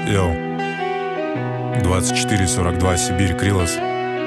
Йоу, 24-42, Сибирь, Крилос.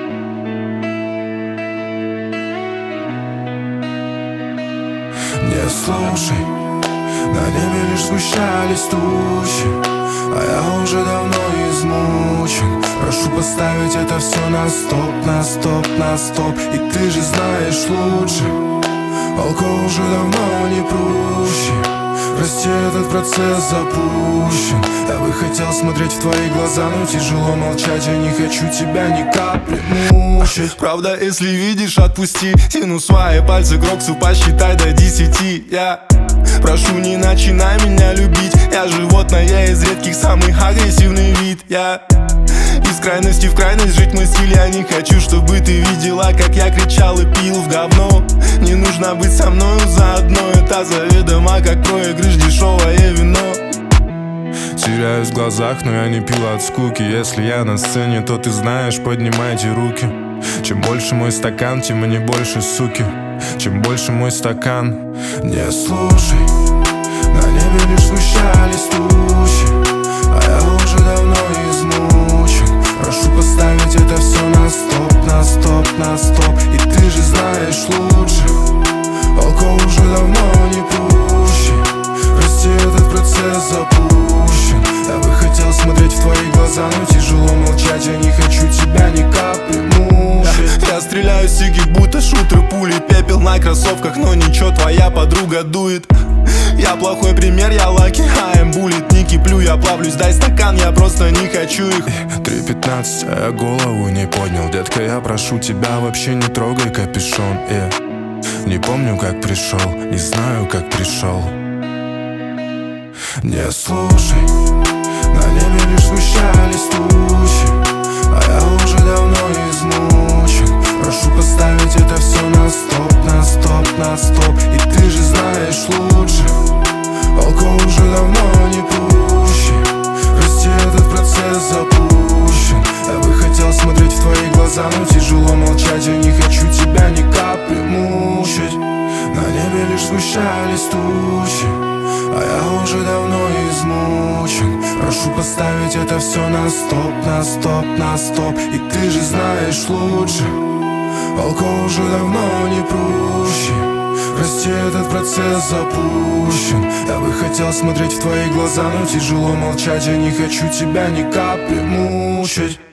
Не слушай, на небе лишь сгущались тучи, а я уже давно измучен. Прошу поставить это все на стоп, на стоп, на стоп. И ты же знаешь лучше, алкоголь уже давно не прущий. Прости, этот процесс запущен. Я бы хотел смотреть в твои глаза, но тяжело молчать. Я не хочу тебя ни капли мучить. Правда, если видишь, отпусти. Тяну свои пальцы к роксу, посчитай до 10. Я прошу, не начинай меня любить. Я животное из редких, самый агрессивный вид. Я из крайности в крайность жить мой стиль. Я не хочу, чтобы ты видела, как я кричал и пил в говно. Не нужно быть со мною заодно. Это заведомо, как проигрыш, дешевое вино. Теряюсь в глазах, но я не пил от скуки. Если я на сцене, то ты знаешь, поднимайте руки. Чем больше мой стакан, тем они больше суки. Чем больше мой стакан. Не слушай, на небе лишь сгущались тучи, а я уже давно измучен. Прошу поставить это все на стоп, на стоп, на стоп. И ты же знаешь лучше, алкоголь уже давно не прущий. Прости, этот процесс запущен. Я бы хотел смотреть в твои глаза, но тяжело молчать. Я не хочу тебя ни капли мучить. Я стреляю сиги, будто шутер, пули, пепел на кроссовках. Но ничего, твоя подруга дует. Я плохой пример, я лаки, I'm буллет. Не киплю, я плавлюсь, дай стакан, я просто не хочу их. 3:15, а я голову не поднял. Детка, я прошу тебя, вообще не трогай капюшон. Не помню, как пришел, не знаю, как пришел. Не слушай, на небе лишь сгущались тучи, а я уже давно измучен. Прошу поставить это все на стоп, на стоп, на стоп. И ты же знаешь лучше, алкоголь уже давно не прущий. Прости, этот процесс запущен. Я бы хотел смотреть в твои глаза, но тяжело молчать. Я не хочу тебя ни капли мучить. На небе лишь сгущались тучи, а я уже давно измучен. Прошу поставить это все на стоп, на стоп, на стоп. И ты же знаешь лучше, алкоголь уже давно не прущий. Прости, этот процесс запущен. Я бы хотел смотреть в твои глаза, но тяжело молчать. Я не хочу тебя ни капли мучить.